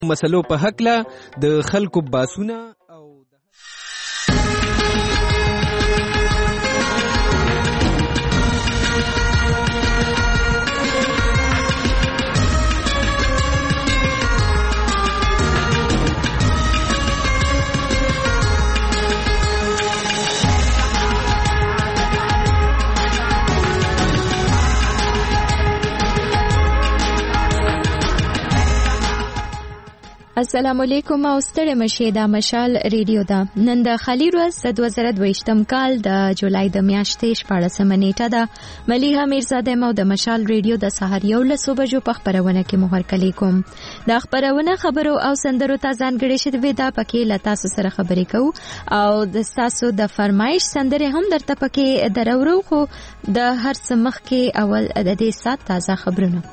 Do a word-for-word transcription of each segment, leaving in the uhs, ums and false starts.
مسلو په حق لا د خلکو باسونه او السلام علیکم او ستړي مشه دا مشال ریډیو دا نن د خالی ورځ دوه زره دوه کال د جولای د میاشتې شپاړسمه نیټه ده. ملیحه میرزاده مو د مشال ریډیو د سهار یو لسو بجو په خبرونه کې مهر کلی کوم. د خبرونه خبرو او سندرو ته ځانګړي شوی دا پکې لتا سره خبرې کوو او د تاسو د فرمایش سندره هم درته پکې درورو خو د هر څه مخ کې اول د دې سات تازه خبرونه.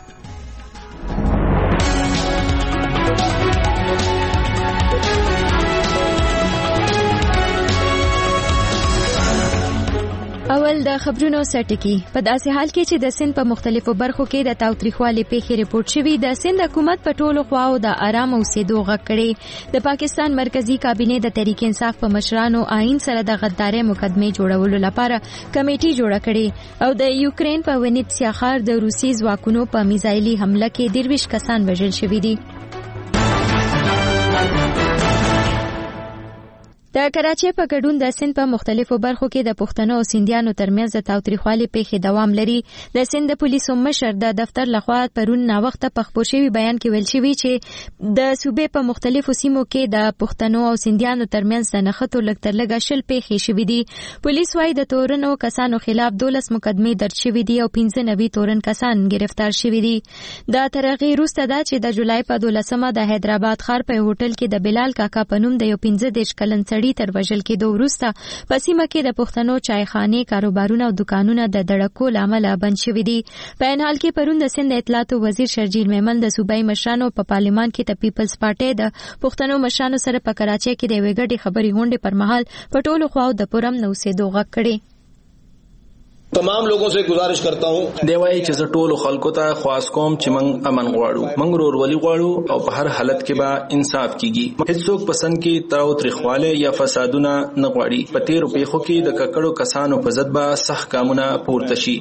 اول د خبرونو سرټکی. په داسې حال کې چې د سند په مختلفو برخو کې د تاوتریخوالي پیښې ریپورت شوي، د سند حکومت په ټولو خواو د آرام اوسېدو غږ کړی. د پاکستان مرکزی کابینه د تحریک انصاف په مشرانو آئین سره د غدارۍ مقدمه جوړولو لپاره کمیټي جوړه کړې او د یوکرين په ونیتسیا ښار د روسي ځواکونو په میزایلي حمله کې درویش کسان وژل شوي دي. د کراچۍ په ګډون د سند په مختلفو برخو کې د پښتنو او سندیانو ترمنځ د تاوتریخوالي پیښې دوام لري. د سند پولیسو مشر د دفتر لخوا پرون ناوخته په خپور شوی بیان کې ویل شوی چې د صوبې په مختلفو سیمو کې د پښتنو او سندیانو ترمنځ د نښتو لږ تر لږه شل پیښې شوي دي. پولیس وايي د تورنو کسانو خلاف دولس مقدمې درج شوي دي او پنځه نوي تورن کسان گرفتار شوي دي. د ترغې وروسته دا چې د جولای په دولسمه د حیدرآباد ښار په هوټل کې د بلال کاکا په نوم د یو پنځه دېرش کلن سړي تر وژل کېدو وروسته په سیمه کې د پښتنو چایخانې، کاروبارونه او دکانونه د دړکو له امله بند شوي دي. په این حال کې پرون د سند اطلاعات وزیر شرجیل میمن د صوبایي مشرانو په پارلیمان کې د پیپلز پارټۍ د پښتنو مشرانو سره په کراچۍ کې د یوې ګډې خبرې غونډې پر مهال په ټولو خواو د پرم نوسېدو غږ کړی. تمام لوگوں سے گزارش کرتا ہوں دیوای چې زه ټولو خلکو ته خواست کوم چې موږ امن غواړو، موږ ورورولي غواړو او په هر حالت کې به انصاف کیږي. هیڅوک پسند کې تاوتریخواله یا فسادونه نه غواړي. په تیرو پیښو کې د ککړو کسانو په ضد به سخت ګامونه پورته شي.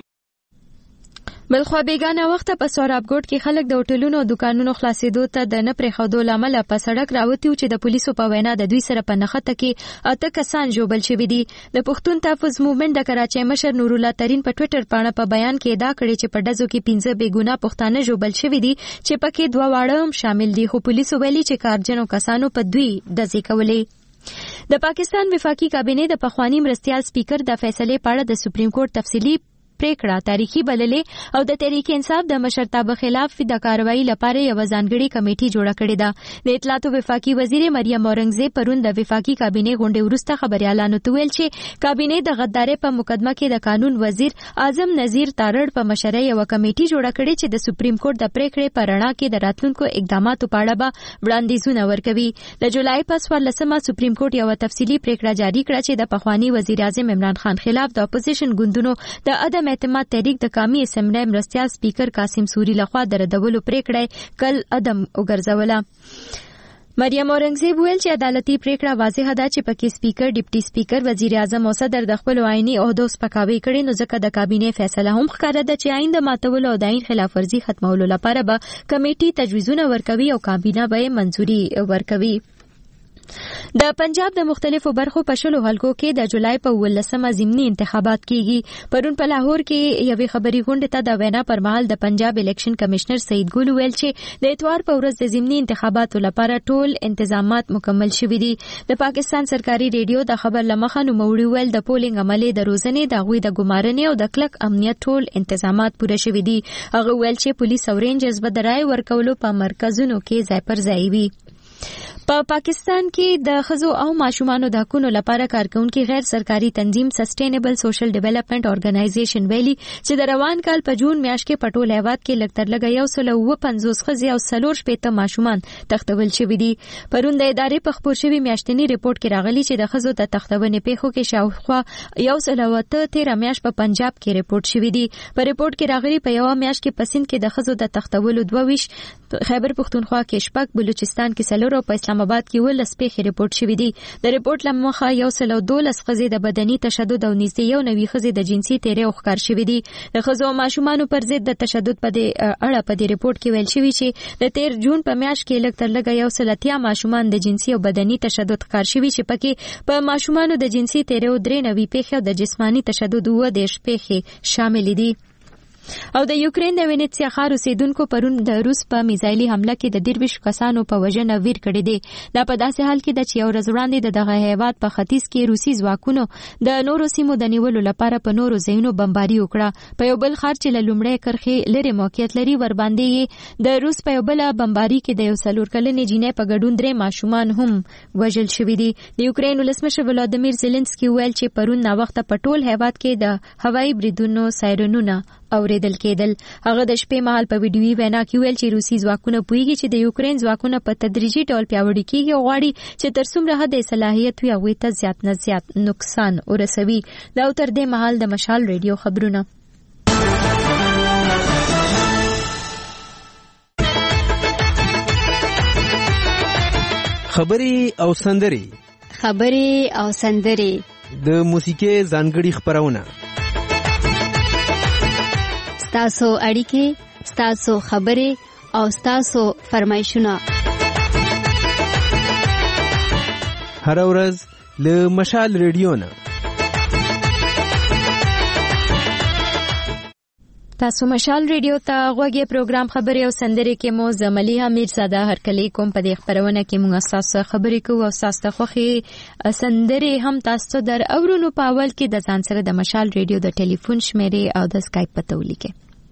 بلخوا بیگانه وخت په سورابګوټ کې خلک د هوټلونو او دکانونو خلاصېدو ته د نه پرېښودو له امله په سړک راوتي چې د پولیسو په وینا د دوی سره په نښته کې اته کسان ژوبل شوي دي. د پښتون تحفظ موومنټ د کراچۍ مشر نور الله ترین په ټویټر باندې په بیان کې ادعا کړې چې په ډزو کې پنځه بېګناه پښتانه ژوبل شوي دي چې پکې دوه واړه هم شامل دي، خو پولیسو ویلي چې کارجنو کسانو په دوی ډزې کولې. د پاکستان وفاقي کابینه د پخوانی مرستیال سپیکر د فیصلې په اړه د سپریم کورټ تفصیلي پریکړه تاریخي بللې او د تحریک انصاف د مشرتابه خلاف د کاروایی لپاره یو ځانګړي کمیټي جوړه کړې ده. د اطلاعات وفاقي وزیر مریم اورنګزیب پرون د وفاقي کابینه غونډې وروسته خبريالانو ته ویل چې کابینه د غدارۍ په مقدمه کې د قانون وزیر اعظم نذیر تارړ په مشرۍ یو کمیټي جوړه کړې چې د سپریم کورټ د پریکړې په رڼا کې د راتلونکو اقداماتو په اړه به وړاندیزونه ورکوي. د جولای په څوارلسمه سپریم کورټ یو تفصیلي پریکړه جاری کړه چې د پخوانی وزیر اعظم عمران خان خلاف د اپوزیشن ګوندونو د عدم اعتماد تحریک د قومي اسمبلی مرستیال سپیکر قاسم سوری لخوا د ردولو پریکړه کل عدم وګرځوله. مریم اورنګزیب ویل چې عدالتي پریکړه واضحه ده چې پکې سپیکر، ډیپټي سپیکر، وزیر اعظم او صدر د خپل آئینی عہدو سپکاوي کړي، نو ځکه د کابینه فیصله هم ښکاره ده چې آئین د ماتولو او د آئین خلاف ورزي ختمولو لپاره به کمیټي تجویزونه ورکوي او کابینه به منځوري ورکوي. د پنجاب د مختلفو برخو په شلو حلقو کې د جولای په ولسمه ضمني انتخابات کیږي. پرون په لاهور کې یوې خبري غونډې ته د وینا پر مهال د پنجاب الیکشن کمشنر سعید ګل ویل چې د اتوار په ورځ د ضمني انتخاباتو لپاره ټول انتظامات مکمل شوي دي. د پاکستان سرکاري ریډیو د خبر لمخه نوموړي ویل د پولینګ عملې د روزنې، د غوي د ګمارنې او د کلک امنیت ټول انتظامات پوره شوي دي. هغه ویل چې پولیس او رینجرز به د رای ورکولو په مرکزونو کې ځای پر ځای وي. په پا پاکستان کې د ښځو او ماشومانو د حقوقو لپاره کارکونکي غیر سرکاري تنظیم سسټینبل سوشل ډیولپمنٹ اورګنایزیشن ویلي چې د روان کال په جون میاشت کې په ټول هیواد کې لږ تر لږه یو سل اوه پنځوس ښځې او څلور شپېته ماشومان تښتول شوي دي. پرون د ادارې په خپور شوي میاشتني ریپورت کې راغلي چې د ښځو د تښتونې پیښو کې شاوخوا یو سل او اته تیره میاشت په پنجاب کې ریپورت شوي دي. په ریپورت کې راغلي په یوه میاشت کې په سند کې د ښځو د تښتولو دوه ویشت خیبر پختونخوا کې شپږ، بلوچستان کې څلور او په اسلام آباد کې ولس پیښې ریپورت شوې دي. د ریپورت لمخه یو سل او دولس ښځې د بدني تشدد او نږدې یو نوي ښځې د جنسي تیرې ښکار شوې دي. د ښځو او ماشومانو پر ضد د تشدد په اړه په دې ریپورت کې ویل شوی چې د تیر جون په میاشت کې لږ تر لږه یو سل اتیا ماشومان د جنسي او بدني تشدد ښکار شوي چې پکې په ماشومانو د جنسي تیرې درې نوي پیښې او د جسماني تشدد اووه دېرش پیښې شامل دي. او د یوکرين د وینیتسیا ښار اوسیدونکو پرون د روس په میزایلي حمله کې د درویش کسانو په وژنه ویر کړی دی. دا په داسې حال کې د چې یو ورځ وړاندې د دغه هیواد په ختیځ کې روسي ځواکونو د نورو سیمو د نیولو لپاره په نورو ځایونو بمباري وکړه. په یو بل ښار چې له لومړۍ کرښې لري موقعیت لري ور باندې د روس په یو بل بمباري کې د یو څلور کلنې جینۍ په ګډون درې ماشومان هم وژل شوي دي. د یوکرين ولسمشر ولادیمیر زيلنسکي ویل چې پرون نا وخت په ټول هیواد کې د هوایي بریدونو سایرنونه اوریدل کېدل. هغه د شپې مهال په ویډیوي وینا کې ویل چې روسي ځواکونه پوهیږي چې د یوکرين ځواکونه په تدریجي ډول پیاوړي کیږي او غواړي چې تر څومره حد صلاحیت وي هغوی ته زیات نه زیات نقصان ورسوي. دا تر دې مهال د مشال ریډیو خبرونه. خبري او سندري خبري او سندري د موسیقي ځانګړي خبرونه، ستاسو اړیکې، ستاسو خبرې او ستاسو فرمایشونه هر ورځ له مشال ریډیو نه. تاسو مشال ریډیو ته غوږی پروګرام خبري او سندري کې مو زملي امیر زاده هرکلی کوم. په دې خبرونه کې موږ تاسو خبري کوو او تاسو خوخي سندري هم تاسو در اورونو په اول کې د ځان سره د مشال ریډیو د ټلیفون شمیرې او د اسکایپ پته ولیکئ.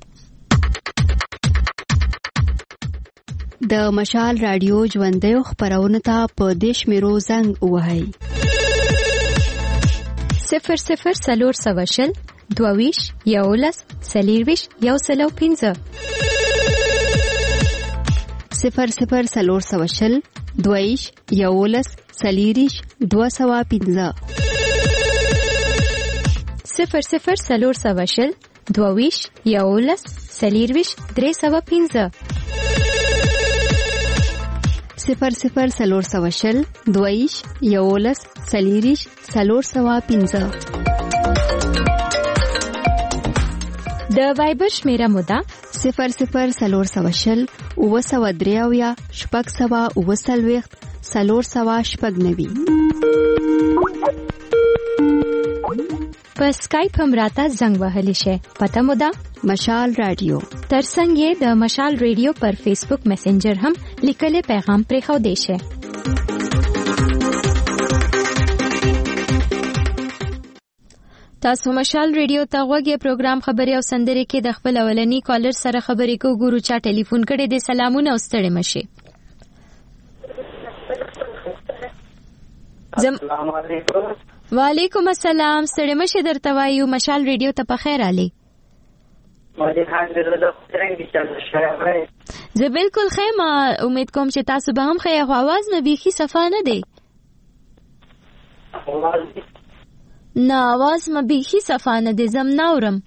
د مشال رادیو ژوندۍ خبرونه ته په دیش میرو زنګ وهاي صفر صفر سلور سواشل دوویش یولس سلیرویش یو سلو پینزه صفر صفر سلور سواشل دوویش یولس سلیریش دو سوا پینزه صفر صفر سلور سواشل دوویش یولس سلیرویش درې سوا پینزه صفر صفر سلور سواشل دویش یولس سلیریش سلور سوا پینزه. د وایبر شمیره مودا صفر صفر سلور سواشل اوه سوا دریاویا شپږ سوا اوه سلویخت سلور سوا شپږ نوي. په اسکایپ هم راته زنګ وهلی شي. پته مودا مشال رادیو. ترڅنګ یې د مشال ریډیو پر فیسبوک میسنجر هم لیکلي پیغام پرېښو دی شي. تاسو مشال ریډیو ته غوږی پروګرام خبري او سندري کې د خپل اولنی کالر سره خبرې کو. ګورو چا ټلیفون کړي دي. سلامونه او ستړي مشي. زم السلام علیکم. وعلیکم السلام. ستړي مشي درته وایو. مشال ریډیو ته په خیر علي. زه بالکل خیمه. امید کوم چې تاسو به هم خیر. خو आवाज مې بیخي صفا نه دی. نه आवाज مې بیخي صفا نه دی. زم ناورم.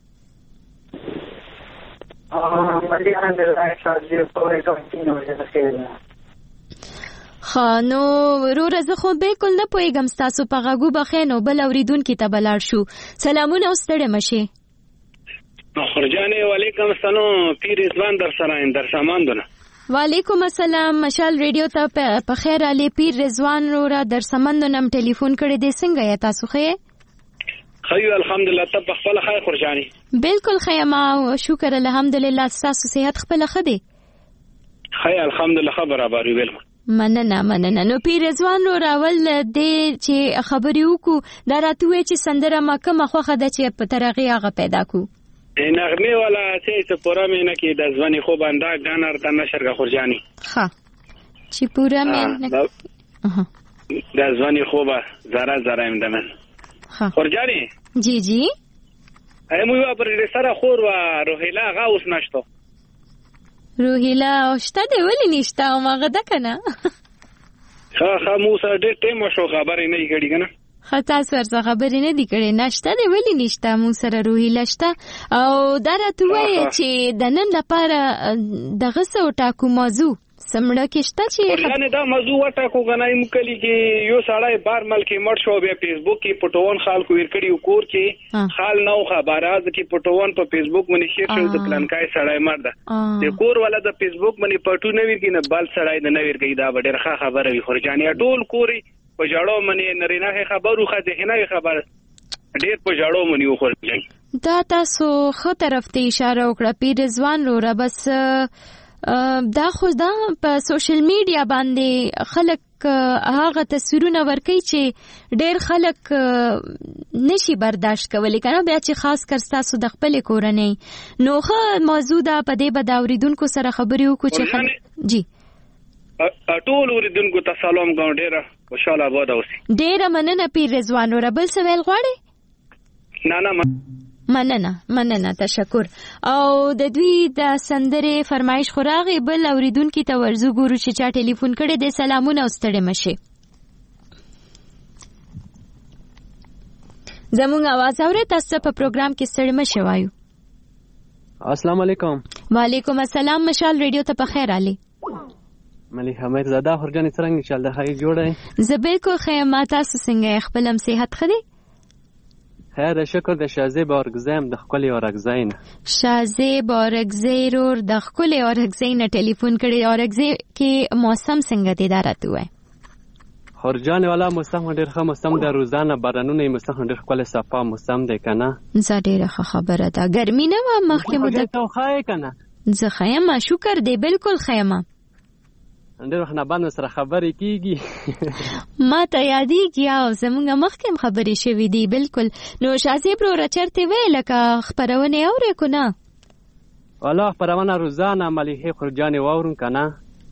خا نو ورور زه خو بالکل نه پوهیږم. ستاسو په غږو بخې نو بل اوریدونکي ته بلاړ شو. سلامونه او ستړي مشي. خرجانه وعلیکم السلام. پیر رضوان در سراین در سمندونه. وعلیکم السلام. مشال ریډیو ته په خیر علي. پیر رضوان رو در سمندونم ټلیفون کړی دی. څنګه یا تاسو خې؟ خیو الحمدلله. ته په خپل خیر خرجانه؟ بالکل خیمه شکر الحمدلله. تاسو صحت خپل ښه دی؟ خی الحمدلله خبر اباري ویل. مننه مننه. نو پیر رضوان رو راول دې چې خبرې وکړو دا راته وې چې سندره ما کومه خوښه ده چې په ترغه هغه پیدا کو. نغمه والا چې پورا مینه کې د ځواني خو باندې غانر ته نشرګه خورجاني. ها چې پورا مینه اها د ځواني خو به زرا زرا امدمن. ها خورجاني جی جی ایمو یو پر سره خور و روحیلا غاوس نشته. روحیلا اوشته دی ولی نشته او ماغه ده کنه. ها ها موسی ډېر ټیم شو خبرې نه کړي کنه. خطا سر څه خبرې نه دي کړې. نشته دی ولې نشته مو سره روحیله شته او دا راته ووایه چې د نن لپاره دغه څه وټاکو موضوع سمړه کې شته چې یعنې دا موضوع وټاکو غنای مو کلی کې یو سړی بار مل کې مړ شو بیا فیسبوک کې پټون خلکو ویر کړي کور کې خال نو خبرات کې پټون په فیسبوک باندې شیر شو د پلانکای سړی مړ ده د کور ولا د فیسبوک باندې پټو نه ویر کینه بل سړی د نویر کوي دا ډېر ښه خبره وي خورجانې ټول کوري په جاړو منی نرینه خبرو خځه نه خبر ډېر په جاړو منی خورجانې دا تاسو خو طرف ته اشاره وکړه پیر رضوان وروره بس دا خو دا په سوشل میډیا باندې خلک هغه تصویرونه ورکوي چې ډېر خلک نشي برداشت کولی کنه بیا چې خاص کر تاسو د خپل کورنۍ نو ښه موضوع ده په دې به د اوریدونکو سره خبرې وکړو چې جی ټول اوریدونکو ته سلام کوم ډېره خوشاله آباد اوسئ. ډېره مننه پیر رضوان وروره بل څه ویل غواړئ؟ نه نه مننه مننه تشکر. او د دوی د سندرې فرمایش خو راغی بل اوریدونکي ته ورځو ګورو چې چا ټلیفون کړی دی. سلامونه او ستړي مشئ. زموږ اواز اورئ تاسو په پروګرام کې ستړي مشئ وایو. السلام علیکم. وعلیکم السلام. مشال ریډیو ته په خیر علي. ملي حمید زاده خورجانې څرنګه انشاءالله ښه جوړه زه بالکل ښه یم. تاسو څنګه خپل هم صحت ښه دی؟ خیر شکر د شازې بارګزیم د خپل اورګزین شازې بارګزی رور د خپل اورګزین ټلیفون کړي. اورګزی کې موسم څنګه دی دارته وای؟ خورجان والا موسم ډېر ښه موسم د روزانه بارانونه موسم ډېر خپل صفا موسم دی کنه. زه ډېر ښه خبره ده ګرمي نه و مخکې مو د تو خای کنه. زه خیم شکر دی بالکل خیم. ډېر وخت نه باندې سره خبرې کیږي ما ته یادېږي او زمونږ مخکې خبرې شوې دي بالکل. نو شازې برو چرته وې لکه خبرونه اورې کو نه؟ والله خبرونه روزانه مليحه خورجانې واورم کنه.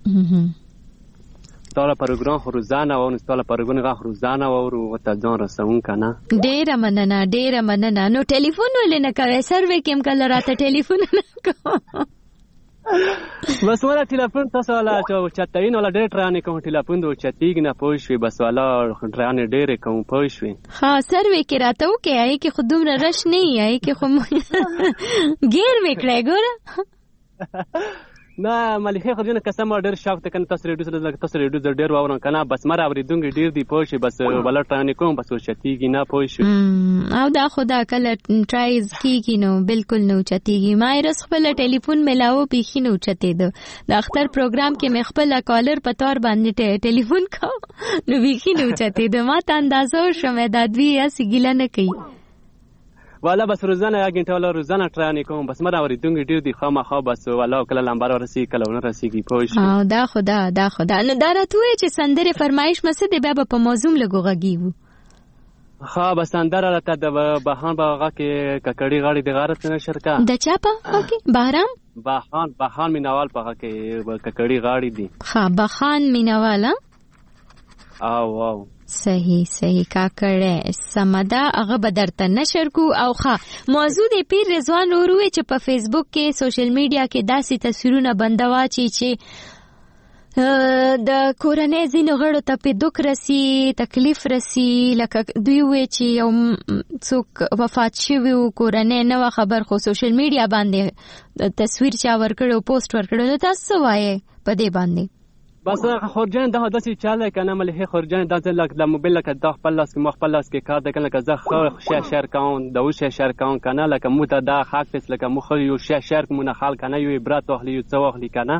ستاله پروګرام خو روزانه او ستاله پروګرام غو روزانه واورو وته ځان رسون کنه. ډېر مننه ډېر مننه. نو ټلیفون ولې نه کوي؟ سروې کې کله راته ټلیفون نه کوي بس ولا ټلیفون تاسو ولا چتاین ولا ډېر ترانه کوم ټلیفون دو چتیګ نه پوښوي بس ولا ترانه ډېر کوم پوښوي. ها سروې کې راته وکي ای کې خودم رش نه ای کې خو ګیر میکړې ګوره نه مليحه خو جن قسم ډېر شوق ته کنه تاسو ریډیو سره تاسو ریډیو ډېر واورم کنه بس مر اوریدونکو ډېر دی پوښي بس ولا ترانه کوم بس چتیګ نه پوښوي او دا خدا کله ټرایز کیږي نو بالکل نو چتیږي. ما رس خپل ټلیفون ملاو بيخي نو چته ده د اختر پروګرام کې مې خپل کالر په تور باندې ټلیفون کو نو بيخي نو چته ده. ما ته اندازو شمه د دوی اسی ګیله نه کوي والا بس روزانه یا غنټه ولا روزانه ترانه کوم بس مر اوریدونکو ډېر دی خامخا بس والا کله لمبر ورسي کله ونه رسیږي پوښ. او دا خدا دا خدا نو دا راته چې سندره فرمایش مسه دی بیا په موضوع لګو غږیو. ها بس اندر راته د بهان باغه کې ککړی غاړي د غارت نه شرکا د چاپا اوکې بهرام بهان بهان مینوال پغه کې ککړی غاړي دي. ها بهان مینوال او او صحیح صحیح کاکړه سمدا هغه بدرته نشر کو او ښه موضوع دی پیر رضوان وروي چې په فیسبوک کې سوشل میډیا کې داسې تصویرونه بندوا چې چې د کورنۍ ځینو غړو ته په دوک رسی تکلیف رسی لکه دوی وی چې یو څوک وفات شوی او کورنۍ نو خبر خو سوشل میډیا باندې تصویر چا ورکړو پوسټ ورکړو نو تاسو وایي په دې باندې بس خورجان دا داسې چاله کنه ملي خورجان دا ځل د موبایل لکه د خپل لاس کې مخ خپل لاس کې کار د کنه که زه خو شیر شیر کاون د وشه شیر کاون کنه لکه مو ته دا حق پس لکه مو خو یو شیر شیر مونږ خال کنه یو برات اخلي یو څو اخلي کنه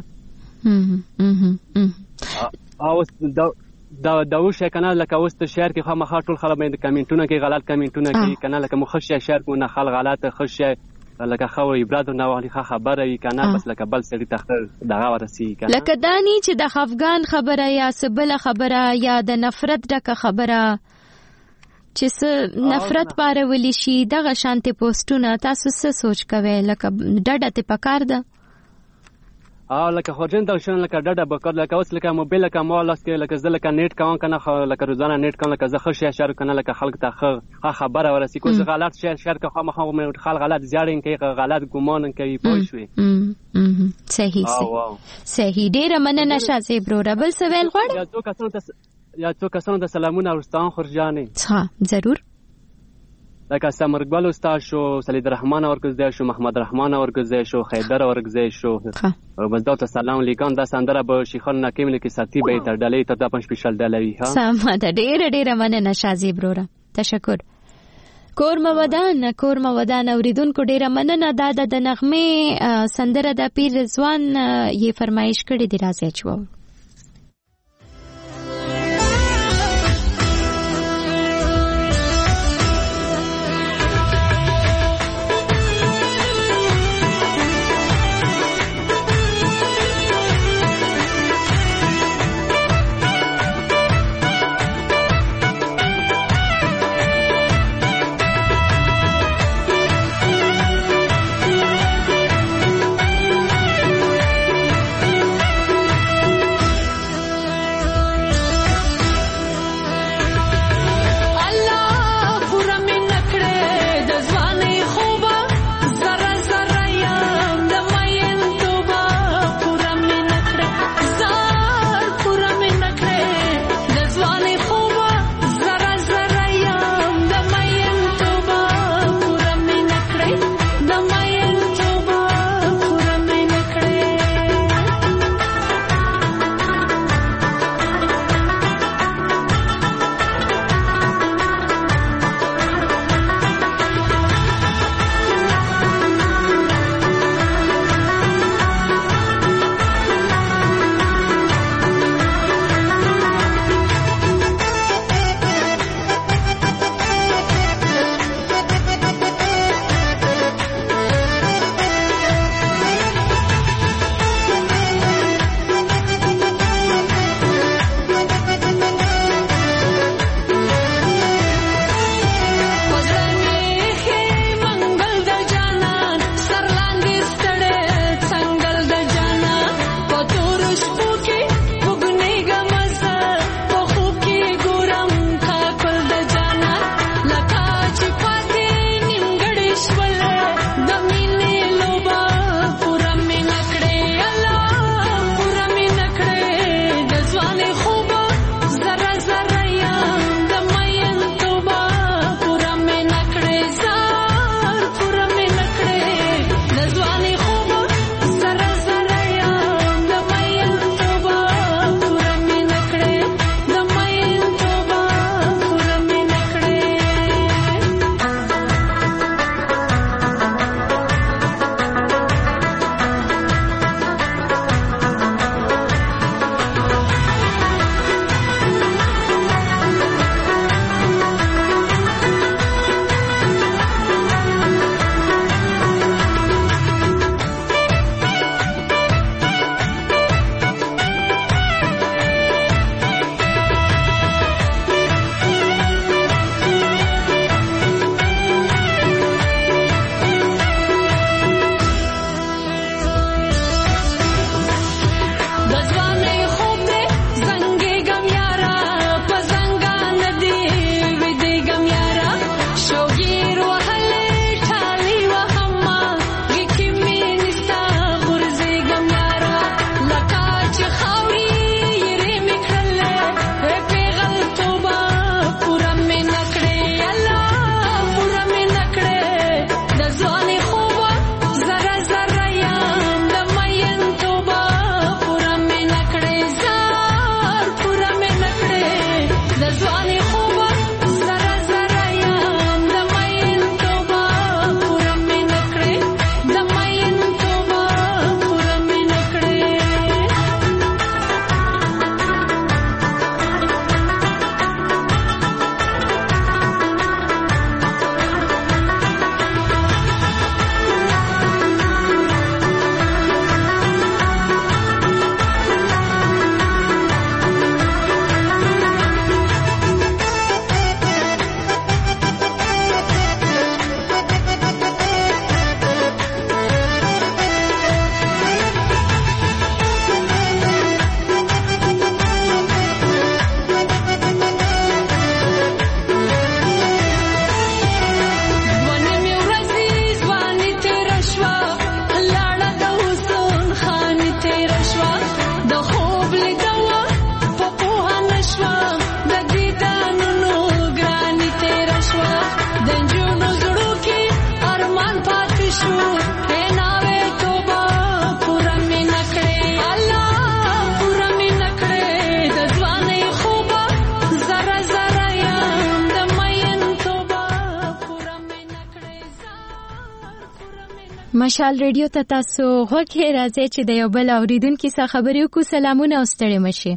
او دا دا د وشه کنه لکه اوس ته شیر کې خو مخ ټول خلک باندې کمنټونه کې غلط کمنټونه کې کنه لکه مو خو شیر شیر مونږ خال غلط خو شیر لکه خو ایبرادو نه والی خبره ای کنه بس لکه بل سړی ته دغه ورسی کنه لکه دانی چې د افغان خبره یا سبله خبره یا د نفرت ډکه خبره چې نفرت پاره ولی شي دغه شانتي پوسټونه تاسو څه سوچ کوئ لکه ډډه ته پکار ده او لکه خورجن دا شون لکه ډډه بکر لکه اوس لکه موبایل لکه مالاس کې لکه زه لکه نیټ کاون کنه خو لکه روزانه نیټ کاون لکه زه خو شیر شیر کنه لکه خلک ته خو خبره ورسی کو زه غلط شیر شیر که خو مخه مې خلک غلط زیاړین کوي غلط ګمان کوي پوښوي صحیح صحیح صحیح ډیره مننه شاسې برو ربل سوال غواړم یا څو کسانو د سلامونه ورستان خورجانې ها ضرور لکه سمرګل استاد شو، سلید رحمان اورګزی شو، محمد رحمان اورګزی شو، خیدر اورګزی شو. او بس دا ته سلام لیکان دا سندره به شیخان نکیمل کې ساتي به تر ډلې ته د پنځ سپیشل ډلوي ها. سم ده، ډېر ډېر مننه شازي برورا. تشکر. کورم ودان کورم ودان اوریدونکو ډېر مننه. دا د نغمه سندره د پیر رضوان یې فرمایش کړې دی، راځي چوو. مشال ریډیو ته تاسو غوږی راځي چې د یو بل اوریدونکو څخه خبرې وکړو. سلامونه او ستړي مشه.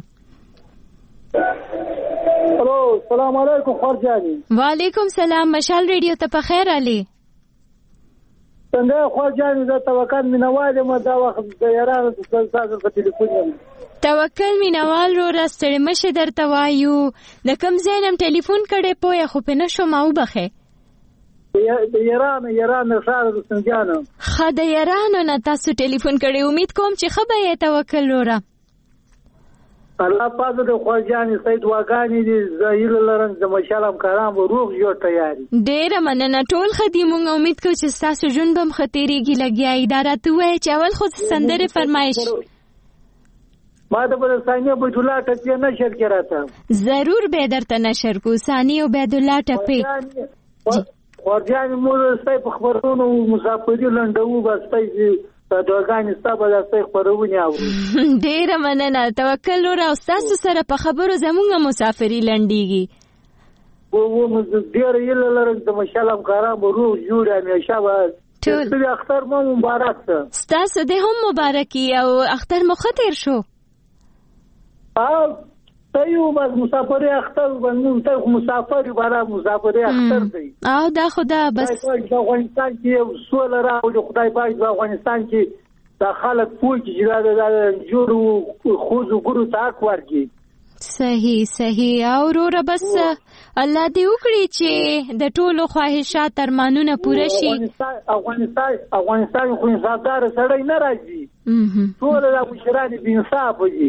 الو السلام علیکم خورجانی. وعلیکم سلام. مشال ریډیو ته په خیر علي. څنګه خورجانی د توکل مینوال ما دا وخت د یارانو د تاسو په ټلیفون یم. توکل مینوال رو راستړي مشه درته وایو د کوم ځاینم ټلیفون کړي پوهه خو په نشو ما وبخه. د ایران ایران شهر د سنجان. خا د ایران نه تاسو ټلیفون کړي. امید کوم چې خبره توکل وره. الله پاک د خواجانی سید واګانی دي زایل لرن د مشالم کارام روغ جوړ تیاری. ډیر مننه ټول خدمت. امید کوم چې تاسو جون بم خطرېږي لګیا اداره ته وای چې اول خو سندره فرمایش ما د بل ثانیه بیت الله ټپی نشر کړاته. ضرور به درته نشر کو. ثانیه عبد الله ټپی خواجانی مو ستای په خبرونو مسافری لندو بس تای د دوګانی ستابه د ستای خبرونه اورو. ډیر مننه توکل ور او تاسو سره په خبرو زمونږ مسافری لندېږي. و و ډیر یل لرم د مشالم کارام روغ جوړ همیشه و ټول اختر مو مبارک شه. تاسو د هم مبارکي او اختر مو خطر شو. او تایو بس مسافری اختر باندې ته مسافری برا مسافری اختر دی. او دا خدا بس د افغانستان کې سول راو خدای پاک د افغانستان کې د خلک پوه چې دا د جوړو خوځو ګورو تاک ورګي. صحیح صحیح. او وروره بس الله دې وکړي چې د ټولو خواهشات ارمانونه پوره شي. افغانستان افغانستان خو انصافدار سړی نه راځي. ټول د مشران بې انصاف دي.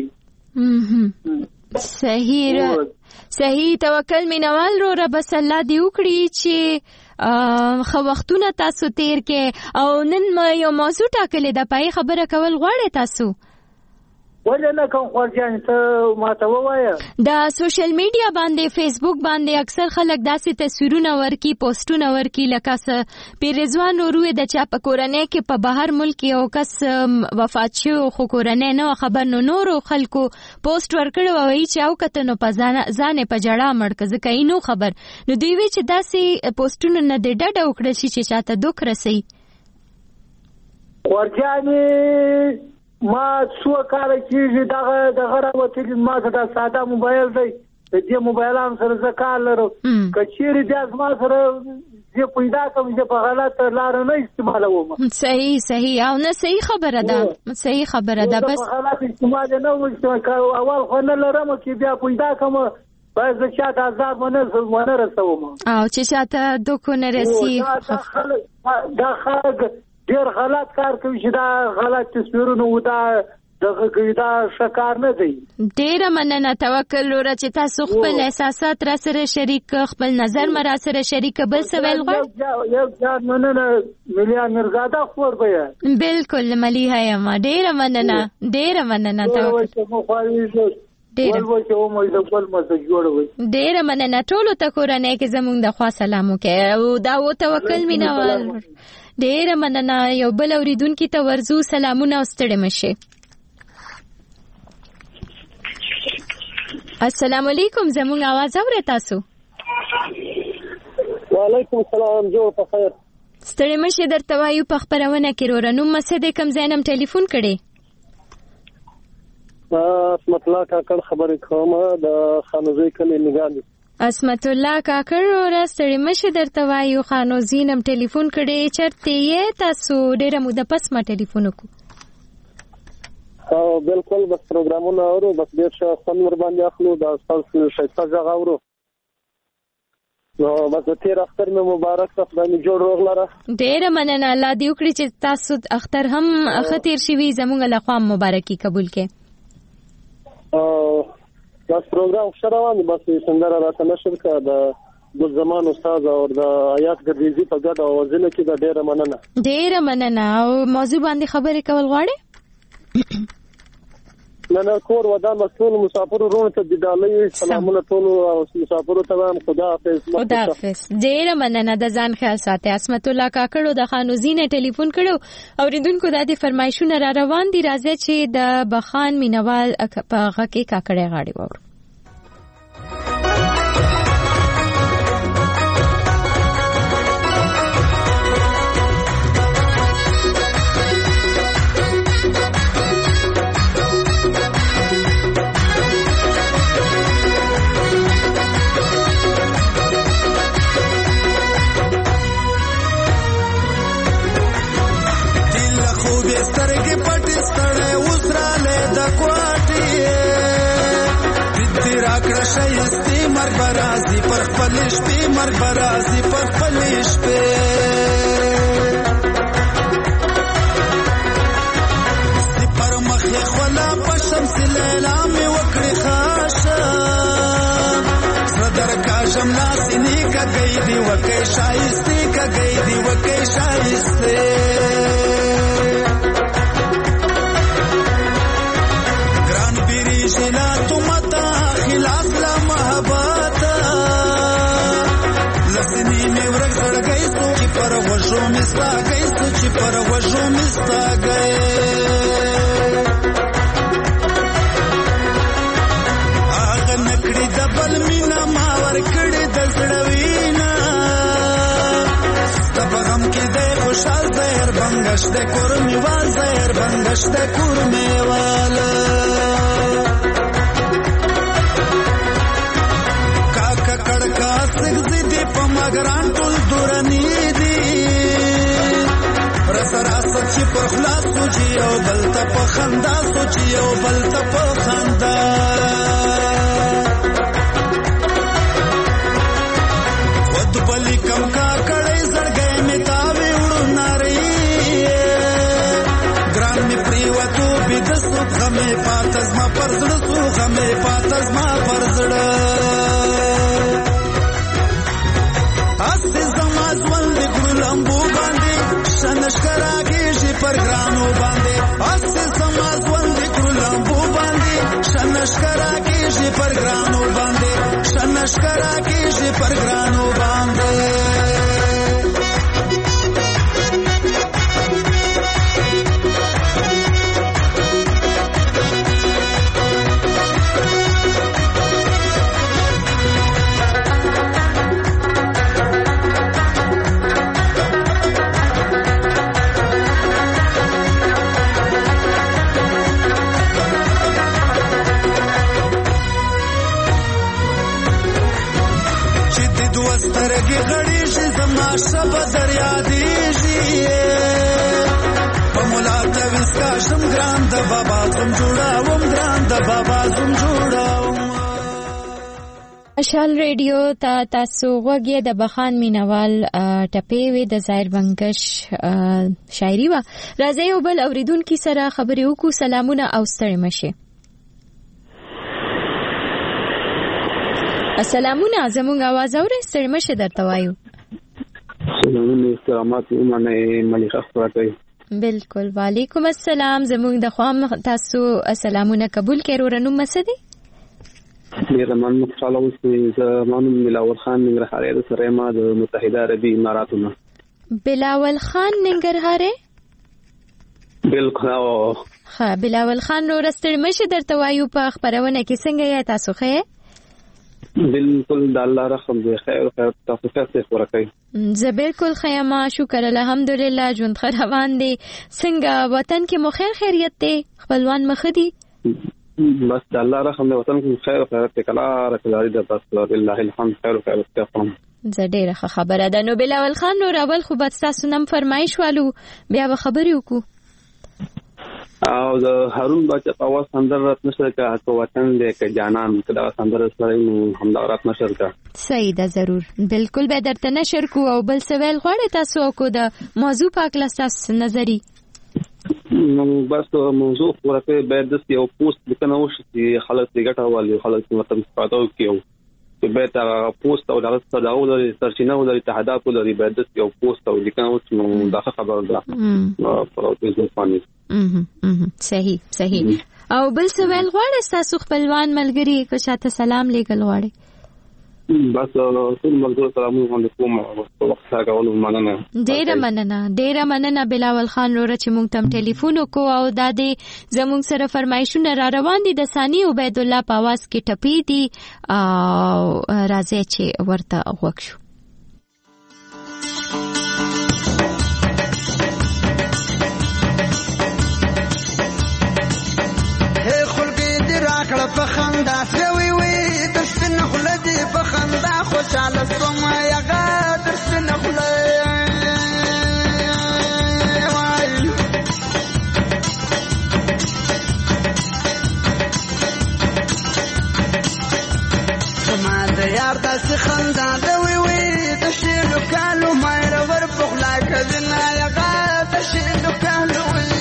صحیح صحیح. توکل مینوال وروره بس الله دې وکړي چې خو وختونه تاسو تیر کې او نن یو موضوع ټاکلې ده پای خبره کول غواړي تاسو. ولې نه کوم خورجان ته ماته وایي دا سوشل میډیا باندې فیسبوک باندې اکثر خلک داسې تصویرونه ورکی پوسټونه ورکی لکه س پیرزوان وروي د چا په کورنۍ کې په بهر ملک یو کس وفات شو خو کورنۍ نو خبر نو نورو خلکو پوسټ ورکړو وایي چې او کته نو په ځان ځان په جړه مړ کزه کینو خبر نو دوی وی چې داسې پوسټونه نه د ډډه وکړي چې چاته دوک رسي. خورجانې ما څو کال کېږي دغه دغه راوتلي ما دا ساده موبایل دی د دې موبایل هم سره زه کار لرم که چیرې بیا زما سره زه پیدا کوم چې په غلطه لاره نه استعمالوم. صحیح صحیح. او نه صحیح خبره ده صحیح خبره ده بس په غلط استعمال نه وکړم اول خو نه لرم چې بیا پیدا کوم بس د چاته آزاد ونه ونه رسوم او چې چاته دوکو نه رسي. دا خلک ډیر غلط کار کوي چې دا غلط تصویرونه ودا دغه کوي دا شکار نه دی. ډیر مننه توکل وروره چې تاسو خپل احساسات را سره شریک خپل نظر مرا سره شریک بل څه ویل غواړئ. یو ځان مننه ملیا مرزاده خور بیا بالکل مليحه یم. ډیر مننه ډیر مننه توکل ډیر ډیر مننه ټولو ته کورنۍ کې زموږ د خوا سلام وکړئ او دا و توکل مینوال ډیر مننه. یو بل اوریدونکو ته ورزو سلامونه او ستړي مشه. السلام علیکم زموږ आवाज اورئ تاسو. وعلیکم السلام جوړ په خیر. ستړي مشه درته وایو په خبرونه کې ورونو مسه د کم زینم ټلیفون کړي. اسمت الله کاکړ خبرې کوم د خانوزي کلی نگانی. اسمت الله کاکړ ورستړي مشه درته وایو خانوزینم ټلیفون کړي چرته یې تاسو ډیره موده پس ما ټلیفون وکړو. او بالکل بس پروګرامونه اورو بس ډیر ښه فن ور باندې اخلو دا تاسو شایسته ځای اورو نو بس تیر اختر مې مبارک شه باندې جوړ روغلره. ډیره مننه الله دې وکړي چې تاسو اختر هم خطر شي زموږ له خوا مبارکي قبول کړي. او بس پروګرام شروع بس څنګه راته نشر کا د ګل زمان استاد او د آیات ګرځي په ګډه اوازونه کې د ډیره مننه ډیره مننه. او موضوع باندې خبرې کول غواړي؟ نه نه کور ودان مسئول مسافر ورونو ته د ډالۍ سلامونه ټول او مسافر ته هم خدا حافظ. خدا حافظ. ډیره مننه د ځان خیال ساتي. اسمت الله کاکړو د خانوزینه ټلیفون کړو اوریدونکو د دې فرمایشونه را روان دي راځي چې د بخان مینوال په غکه کاکړې غاړي وور. راکړه شایستې مرګ برازي پر خپل شپې مرګ برازي پر خپل شپې پر مخې خلا په شمس لیلا مې وکړې خاشه زړه درکاږم لاسې نیکه گئی دي وکې شایستې کګی دي وکې شایستې ګران پیریږي لا تو متا خلاف لا محبته لسنې مې ورک زړګی سو چې پر غوږو مې ستا گئی سو چې پر غوږو مې ستا گئی بل مینا ما ور کړې د زړوینا ست په غم کې د خوشحال زهر بنگش د کور میوال زهر بنگش د کور میوال کاکا کڑکا سګزي دې په مګران ټول دورني دي رس راس چې په خلاص سوچي او بل ته په خندا سوچي او بل ته په خندا بلی کم کا کڑی زړګی می تاوی وړو ناری ګران می پریوتو بید سو غمی پاتز ما پرزړه سو غمی پاتز ما پرزړه اسی زما ځوان د ګړو لمبو باندې شنشکراږي پر ګرانو باندې اسی زما ځوان د ګړو لمبو باندې شنشکراږي پر ګرانو باندې شنشکراږي پر ګرانو باندې سترګې غړي شي زما شپه دریا دیږي په مولا ته وسکا شم ګران د بابا زم جوړاوم ګران د بابا زم جوړاوم اشال ریډیو تا تاسو غوږی د بخان مینوال ټپې وې د ظاهر بنگش شاعري وا راځي او بل اوریدونکو سره خبرې وکړو سلامونه او ستړي مشه السلامونه زموږ आवाज اورئ ستړي مشه درته وایو سلامونه استرامات ایمانه مليخه خبرته بالکل وعلیکم السلام زموږ د خوام تاسو سلامونه قبول کړو رنو مسدي ډیر مننه تعالی اوسې زمانو بلاول خان ننګرهاري د سره ما د متحده عربي اماراتونو بلاول خان ننګرهاري بالکل ها بلاول خان نو رستړي مشه درته وایو په خبرونه کې څنګه یا تاسو خې بالکل د الله رحم دې خیر خیر تاسو څه ورکړئ زه بالکل خیمه شکر الحمدلله ژوند روان دي څنګه وطن کې مو خیر خیریت ته خپلوان مخدي بس د الله رحم دې وطن کې خیر خیر ته کلا راکړي د بس بالله الحمد خیر خیر تفهم زه ډیره خبره ده نو بلاول خان نو راول خو بس تاسو نم فرمایش والو بیا به خبرې وکړو او د هارون بچا په واس اندر رات نشر کا تو وطن دې کې جانان کدا اندر سره هم دا رات نشر کا صحیح ده ضرور بالکل به درته نشر کو او بل سوال غواړی تاسو کو د موضوع پاک لاساس نظری نو بس موضوع ورته به د یو پوسټ لیکنه وشي خلک دې ګټه والي خلک مطلب پاتو کیو چې به تا پوسټ او دغه صداو د سرچینه او د اتحادات لري به د یو پوسټ او لیکنه وشي نو دا خبره ده په فیسبوک باندې صحیح صحیح او بل سوال غواړی تاسو خپلوان ملګری کو شاته سلام لیکل غواړی بس ټول ملګرو سلامونه علیکم او وخت راغلو مننه ډیره مننه ډیره مننه بلاول خان ورته چې مونږ تم ټلیفون وکاو او د دې زموږ سره فرمایشونه را روان دي د ثانی عبید الله په आवाज کې ټپی دي او راځي چې ورته وښو په خندا سوي وي د سن خلدي په خندا خوشاله سوم یا غادر سن خلای یار داسې خندا د وی وی د شیلو کالو مایره ور بغلا کزنا یغا د شیلو کالو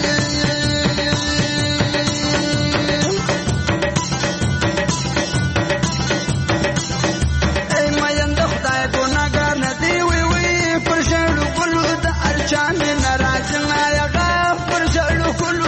ای مین د خدای ګناګار نه دی وی وی پر شیلو ګلو د ارچان ناراض نه یغا پر شیلو ګلو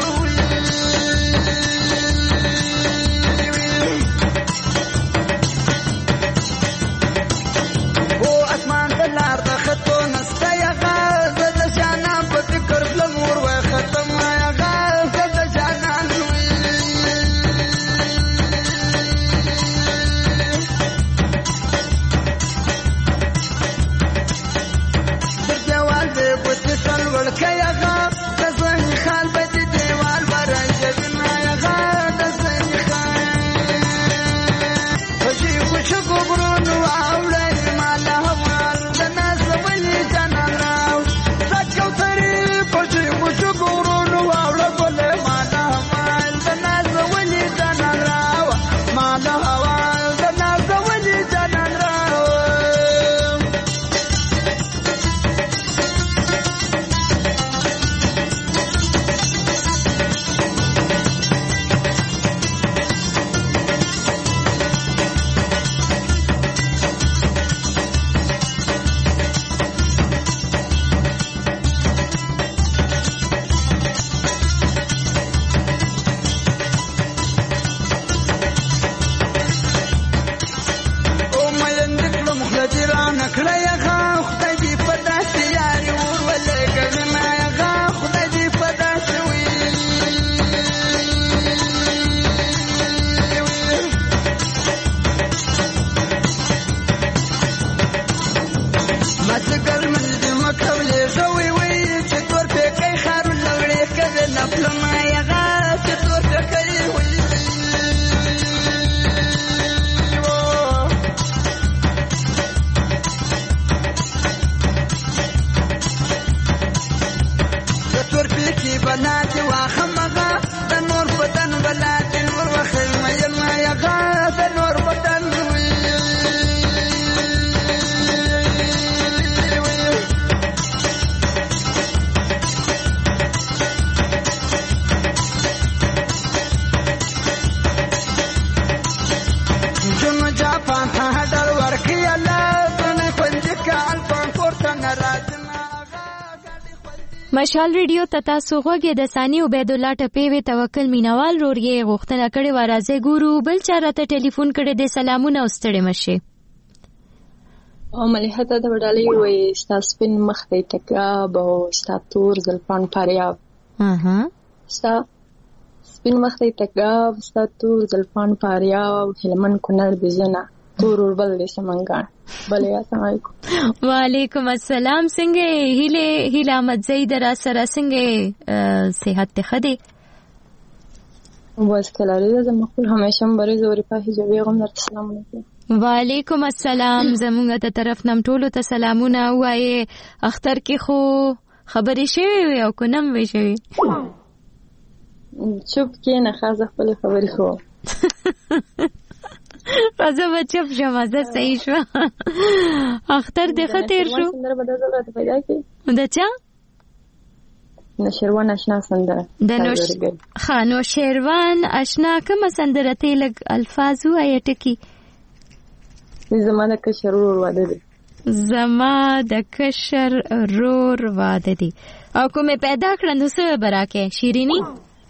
مشال ریډیو ته تاسو غوږی د ثانی عبید الله ټپې توکل مینوال رورګي غوښتنه کړې و راځي ګورو بل چا راته ټلیفون کړي د سلامونه واستړې مشه او مليحه ته د وډالې وې ستاسو پن مخ ته ټکا به ستاسو تور زلفان پاریا اها ستاسو سپین مخ ته ټکا ستاسو تور زلفان پاریا او هلمن کونړ بزنه تور وربل دې سمنګان بلې السلام علیکم وعلیکم السلام څنګه هله هله احمد زید را سره څنګه صحت ته خدي بس کلاري د مخول همیشه مبارز او رفاه جوړي غم در سلام علیکم وعلیکم السلام زمونږ ته طرف نم ټولو ته سلامونه وایي اختر کې خو خبرې شوي او کو نم وی شوي چوپ کې نه خاصه خپل خبرې خو راځه بچپ جمازه صحیح شو اختر د خطر شو سندره بدل راته پیدا کی د چا نشروان آشنا سندره د نوش خانو شیروان آشنا کوم سندره ته لګ الفاظو ایټکی زما د کشر رور واده دي زما د کشر رور واده دي او کومه پیدا کړند څه براکه شیرینی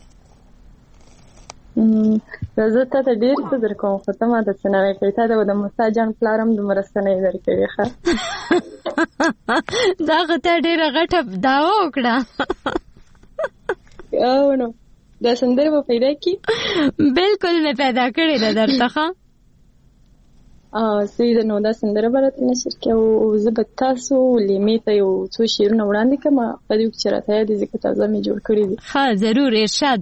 زه ته ته ډیر څه درکوم خو ته ما د څنګه کوي ته د موسی جان پلارم د مرستنې درکوي ښه دا غته ډیر غټه داوا وکړه او نو دا سندره په پیدا کی بالکل مې پیدا کړې ده درته ښه ا سید نو دا سندره برته نشر کې او زبط تاسو لیمې ته یو څو شیرونه وړاندې کما په دې کې چرته دې ځکه تازه می جوړ کړی دي ها ضرور ارشاد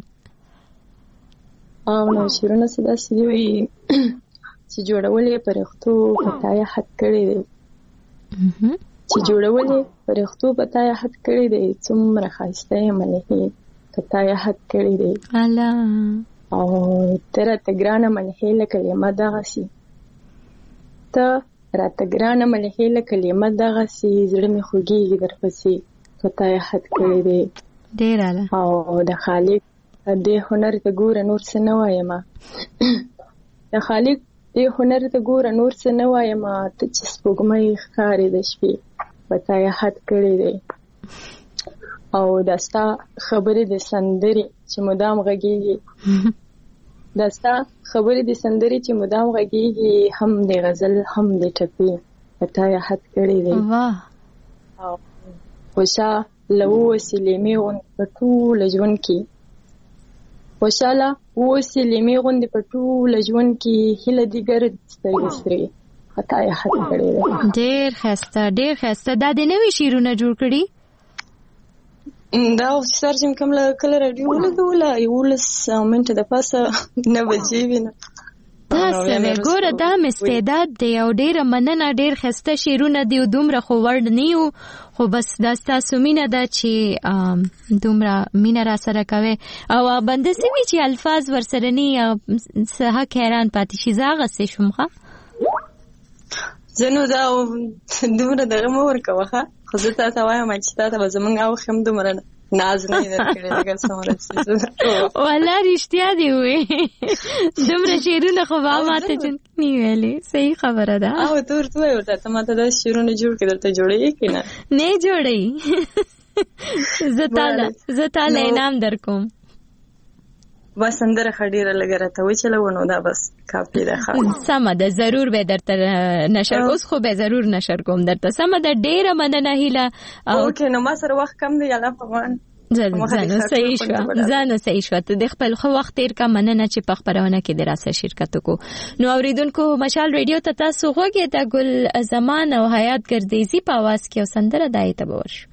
او نو شیرونه سدا سوي چې جوړولې پرختو پتایا حد کړی دي چې جوړولې پرختو پتایا حد کړی دي څومره خاصه ملهي پتایا حد کړی دي الا او تر ته ګرانه ملهي لکه ما دغه سي ته راته ګرانه ملحې له کلمه دغسې زړه مې خوږېږي درپسې خدای حد کړی دی ډېر اعلی او د خالق دې هنر ته ګوره نور څه نه وایم د خالق دې هنر ته ګوره نور څه نه وایم ته چې سپوږمۍ ښکارې د شپې خدای حد کړی دی او دا ستا خبرې د سندرې چې مدام غږېږي دا ستا خبرې د سندرې چې مدام غږېږي هم د غزل هم د ټپې خدای حد کړی دی واه او وشا له وسیلې مې غوندې په ټوله ژوند کې خوشاله وسیلې مې غوندې په ټوله ژوند کې هیله دې ګرد سترګې سرې خدای حد کړی دی ډېر ښایسته ډېر ښایسته دا د نوي شعرونه جوړ کړي دا چې سر چې کوم کله راډیو ولګوله یولس منټه د پاسه نه بجې وي نه تاسو ګوره دا مستعداد دی او ډېره مننه ډېر ښایسته شعرونه دي او دومره خو وړ نه یو خو بس دا ستاسو مینه ده چې دومره مینه را سره کوي او بنده سوي چې الفاظ ورسره نه څه حق حیران پاتې شي زه هغسې شوم ښه زه نو دا دومره دغه مه ورکوه ښه خو زه تا ته وایم چې تا ته به زمونږ اوښیم دومره ناز نه یې درکړی لکه څه ورسېږو والله رښتیا دې ووې دومره شعرونه خو به ماته جون نه ویلې صحیح خبره ده او ته ورته وایې ورته ته ماته داسې شعرونه جوړ کړي درته جوړوي که نه نه جوړوي زه تاله زه تاله انعام در کوم بس سندره ښه ډېره لږه راته وچلوه نو دا بس کافي ده سمه ده ضرور به درته نشر اوس خو به ضرور نشر کوم درته سمه ده ډېره مننه هیله اوکې نو ما سره وخت کم دی الله پغوان زنو صحیح شوه زنو صحیح شوه ته د خپل خو وخت تیر کا مننه چې په خپرونه کې د راسه شرکت وکړو نو اوریدونکو مشال ریډیو ته تاسو غوږی د ګل زمان او حیات ګردیزی په आवाज کې او سندره دای ته ورشو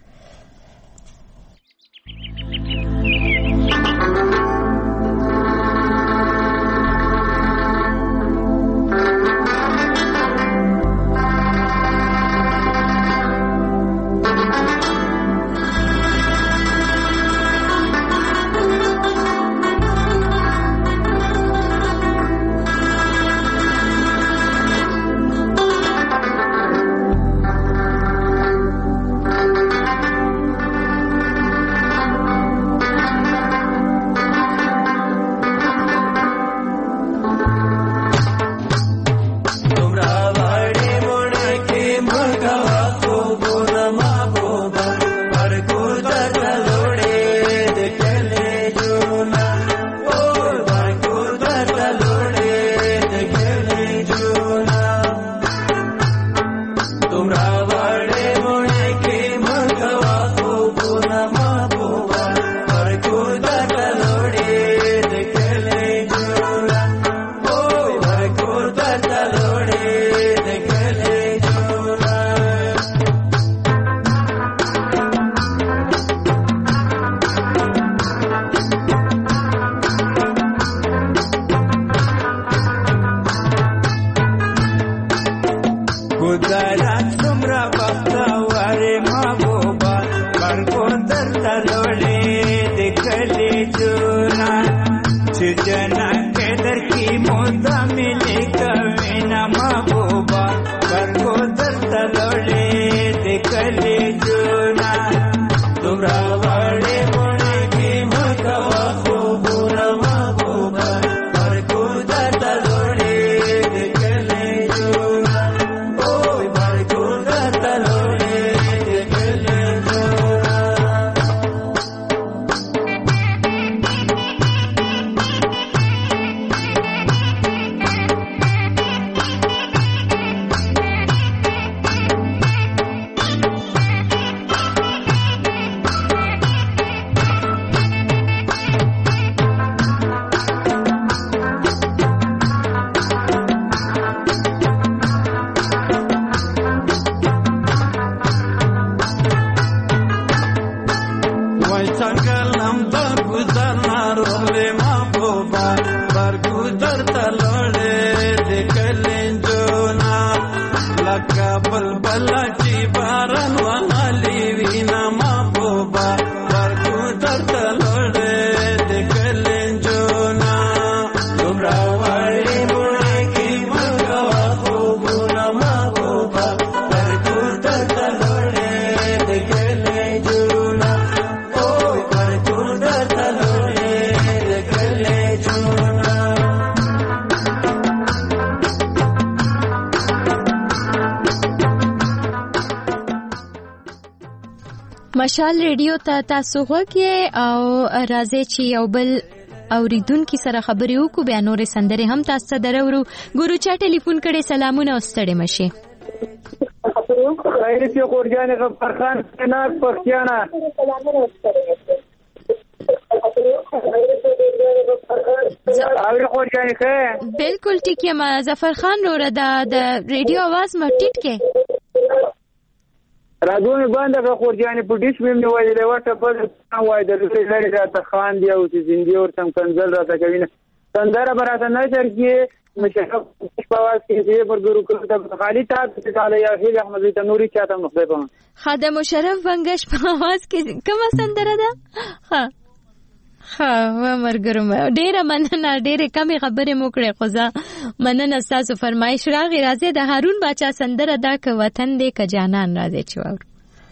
مشال ریډیو ته تاسو غوږی او راځي چې یو بل اوریدونکو سره خبرې وکړو، بیا نورې سندرې هم تاسو ته درورو. ګورو چا ټلیفون کړي، سلامونه او ستړي مشي. خیرت یو قرجان غفار خان کنار پښتیانا. بالکل ټیک یم ظفر خان وروره، د ریډیو आवाज مو ټیټ کې راځونه باندې که خورجانې په ډیش مې وایي له وټه په وایي د لري لري راته خان دی او چې زندګي ورته کنزل راته کوي نه سندره براته نه چرګي مشرف په واس کې یې پر ګورو کړه د خالي تاسو تعالی یا هیل احمد تنوري چاته مخبه په خادم مشرف بنگش په واس کې کومه سندره ده؟ ها ها و مرګرم ډیره مننه، ډیره کمی خبرې مو کړې، خو زه مننه تاسو فرمایش راغی. راځي د هارون باچا سندره دا ک وطن دې ک جانان راځي چې وور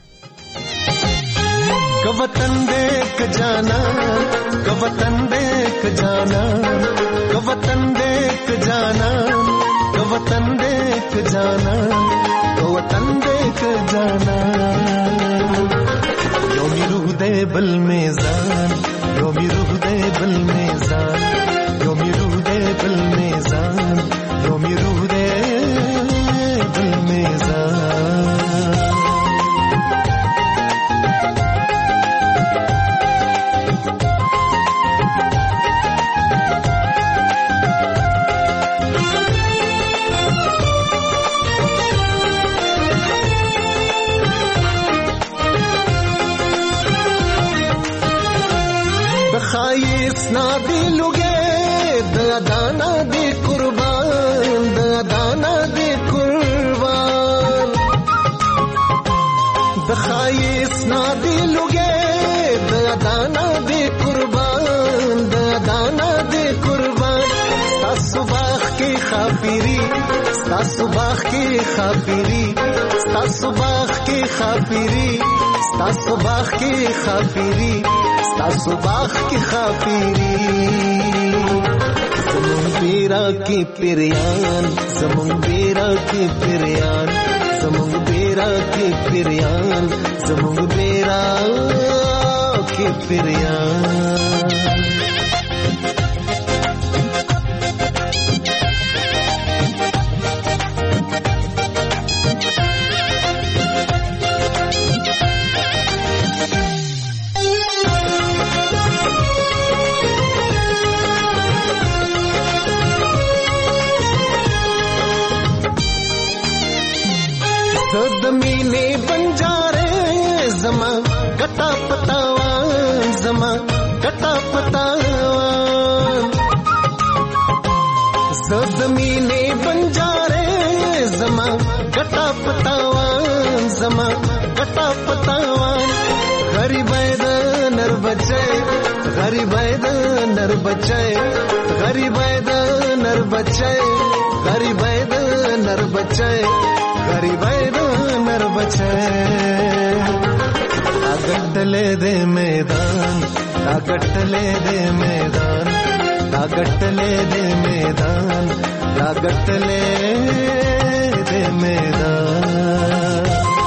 ک وطن دې ک جانان ک وطن دې ک جانان ک وطن دې ک جانان ک وطن دې ک جانان ک وطن دې ک جانان یو می روح دې بل میزان یو می روح دے بل میزان یو می روح دے بل میزان یو می روح دے بل میزان خایس نا دی لوگے دا دانا دی قربان دا دانا دی قربان دا خایس نا دی لوگے دا دانا دی قربان دا دانا دی قربان ستا صباح کی خاپیری ستا صباح کی خاپیری ستا صباح کی خاپیری ستا صباح کی خاپیری ستا باغ کی خاپیری زمون بیرا کی پریان زمون بیرا کی پریان زمون بیرا کی پریان زمون بیرا کی پریان मीने बंजारे जमा कटा पतावान जमा कटा पतावान ज़मीने बंजारे जमा कटा पतावान जमा कटा पतावान गरीब नर बचे गरीब नर बचे गरीब नर बचे गरीब नर बचे गरीब नर बचे तागटले दे मैदान तागटले दे मैदान तागटले दे मैदान तागटले दे मैदान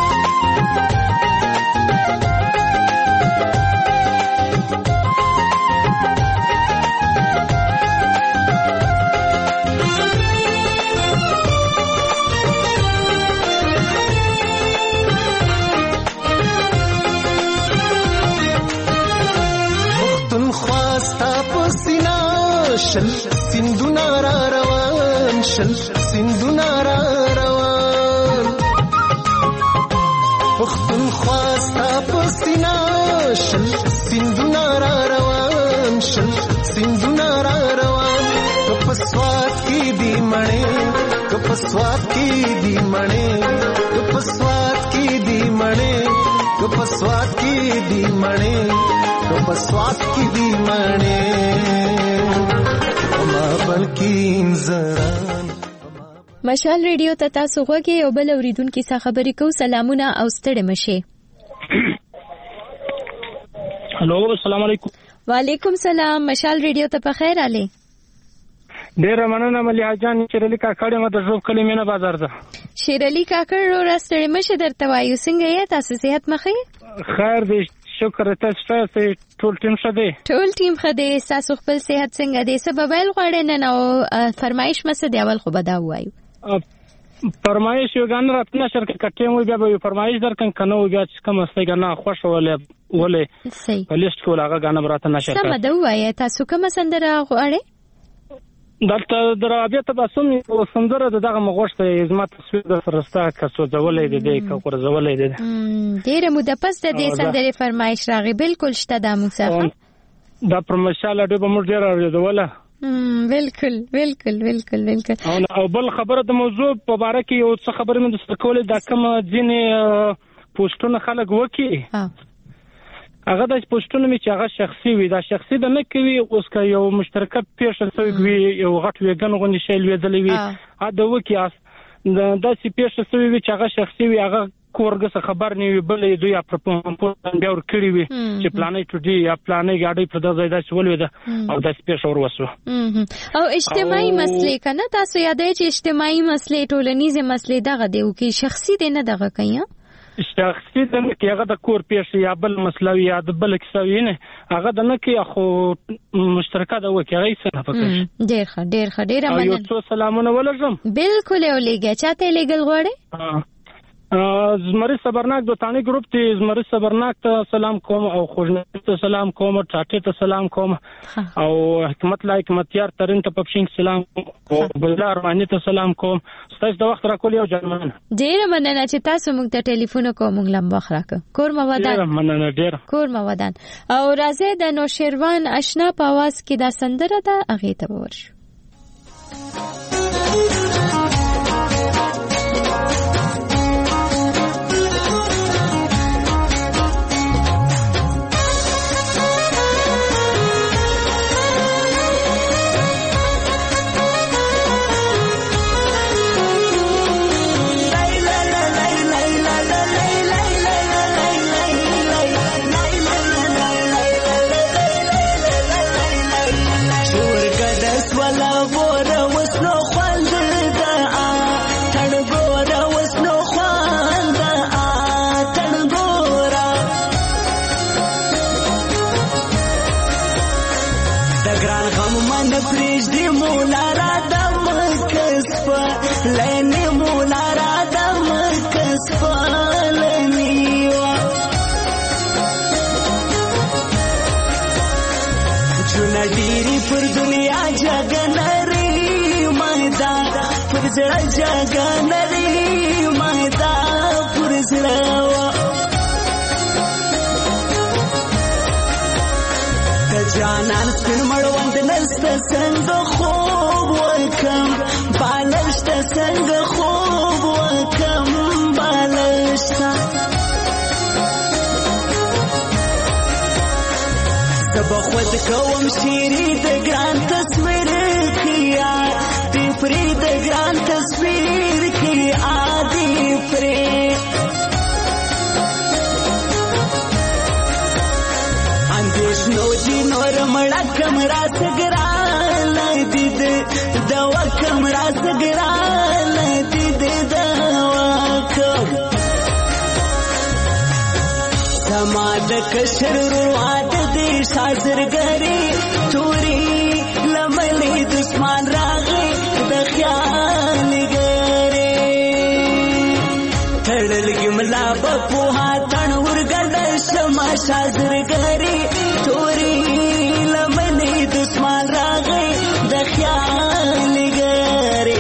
شل سندونا را روان شل سندونا را روان پختون خواستا پسینا شل سندونا را روان شل سندونا را روان کپسوات کی دی منے کپسوات کی دی منے کپسوات کی دی منے کپسوات کی دی منے کپسوات کی دی منے مشال ریډیو ته تاسو غوږی او بل اوریدونکو سره خبرې کوو. سلامونه او ستړي مشه. هلو السلام علیکم. وعلیکم سلام. مشال ریډیو ته په خیر علي. ډیره مننه مليحه جان. شیرعلي کاکړ یم د ژوب کلی مینه بازار ده. شیرعلي کاکړ ورو ستړي مشه درته وایو څنګه یې تاسو صحت مخې؟ خیر دی شکر تاسو ته ټول ټیم ښه دی؟ ټول ټیم ښه دی. تاسو خپل صحت څنګه دی؟ څه به ویل غواړئ نن او فرمایش مڅه دی اول خو به دا ووایو. فرمایش یو ګان رات نشر کې کټیم وي بیا به فرمایش درکن کنه و بیا چې کوم څه ګنا خوښ ولې ولې صحیح په لیست کې لاغه ګان برات نشر سم ده وایي. تاسو کوم سندره غواړئ؟ دلته درابه تبسم او سندره دغه مغوښته عظمت تصویر د فرستا کسو ځولې د دې کو کور ځولې د ډیره موده پس د دې سندره فرمایش راغی. بالکل شته د موسیقي دا پرمشاله د بمر ډیره ورېدوله. بالکل بالکل بالکل بالکل. او بل خبره د موضوع په اړه کې یو څه خبره مې د ستکولې د کوم ځینې پوسټونه خلک وکي هغه د پوسټونو می چې هغه شخصي وي دا شخصي د نه کوي. اوس که یو مشترکه پیښه شوی وي یو غټ ویګن غونډه شی لویدلې وي ا د وکي اس د داسې پیښه شوی وي چې هغه شخصي وي هغه کورګه خبر نه وي بلې دوی اپرپون بیا ور کړی وي چې پلانې ټوډي یا پلانې غاډي په دغه ځای داسې ولوي او داسې پیښه ور وسو. او اجتماعي مسلې کنه تاسو یادای چې اجتماعي مسلې ټولنیزه مسلې دغه دی او کې شخصي دی نه دغه کوي شخصي د نه کې هغه د کور پیښه یا بل مسله یا د بل کیسه نه هغه د نه کې خو مشترکه د وکړي هغه څه پکې ډیر ښه ډیر ښه ډیر مننه. یو څو سلامونه ولرم. بالکل یو لګیا چاته لګل غواړي؟ زمری صبرناک دوتانی گروپ تی زمری صبرناک ته سلام کوم او خوشنط ته سلام کوم ټاټه ته سلام کوم او حکمت لا حکمتیار ترین ته پښین سلام او بلار باندې ته سلام کوم. تاسو د وخت راکول یو جرمن ډیر مننه چې تاسو موږ ته ټلیفون کوم موږ لم وخت راک کور مو ودان. ډیر مننه ډیر کور مو ودان. او راځي د نوشیروان آشنا په आवाज کې دا سندره ده هغه ته ورشو. زړه جګه نری ماتا پر زړه د جانان سپین مړوند نست څنګه خوب وکم بالشت څنګه خوب وکم بالشت زب خود کوم شيري د ګران تصویر کیا دی پری د ګران تصویر کی آدی پری اندیش نو دی نور مړه کمرا سګرا لدید دوا کمرا سګرا لدید دوا کم سماد کشر رواد دی شازرګری توري لملې دشمن راغی د خیال ګره تړل ګملا په هاتن ورګل شمع شازرګری توري لملې دشمن راغی د خیال ګره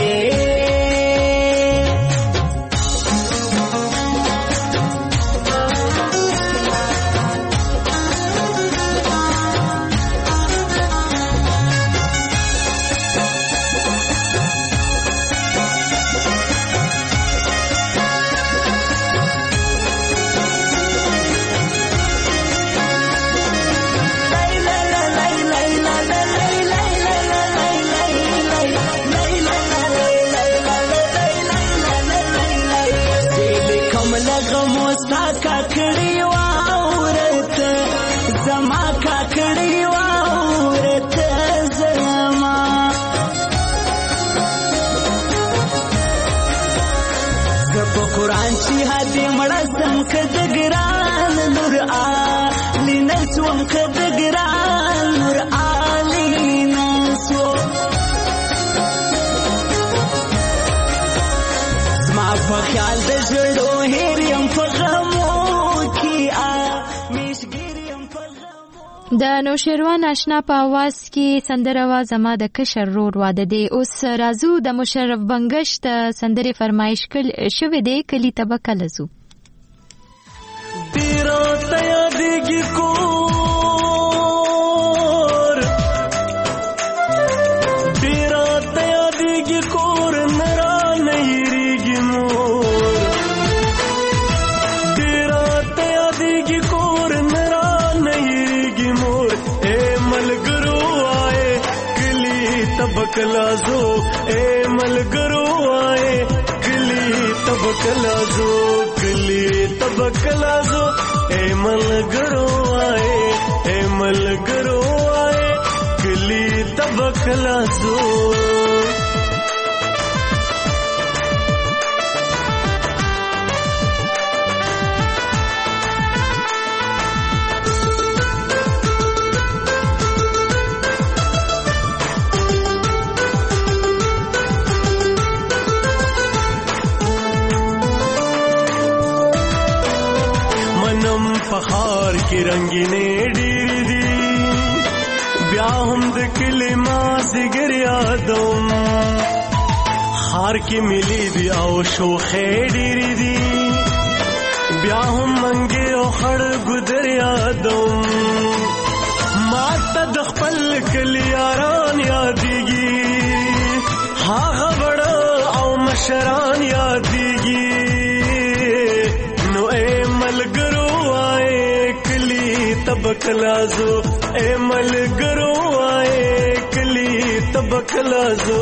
کپ قرآن چې هدي مړسم کده ګران نور علی نسوم کده ګران نور علی نسو زما په خیال د زړو هریم په غمو کې آ میشګریم په غمو د نوشیروان آشنا په आवाज کې سندره وا زما د کشر رور واده دی. اوس رازو د مشرف بنگش ته سندره فرمایش کړ شوې دی کلی تبکل زو تیرا تیا دیږي کور تیرا تیا دیږي کور نرا نه یریږي مور تیرا تیا دیږي کور نرا نه یریږي مور اے ملګرو آئے کلی تبکلا زو اے ملګرو آئے کلی تبکلا زو کلی تبکلا زو اے ملګرو آئے اے ملګرو آئے کلی تبکلا زو پخار کی رنگینې ډېرې دي بیا هم د کلي مازدیګر یادوم خار کې ملي دي او شوخې ډېرې دي بیا هم منګې او خړ ګودر یادوم ما ته د خپل کلي یاران یادېږي هغه بړه او مشران یادېږي نو اے ملګرو تبکلا زو اے ملګرو آئے کلی تبکلا زو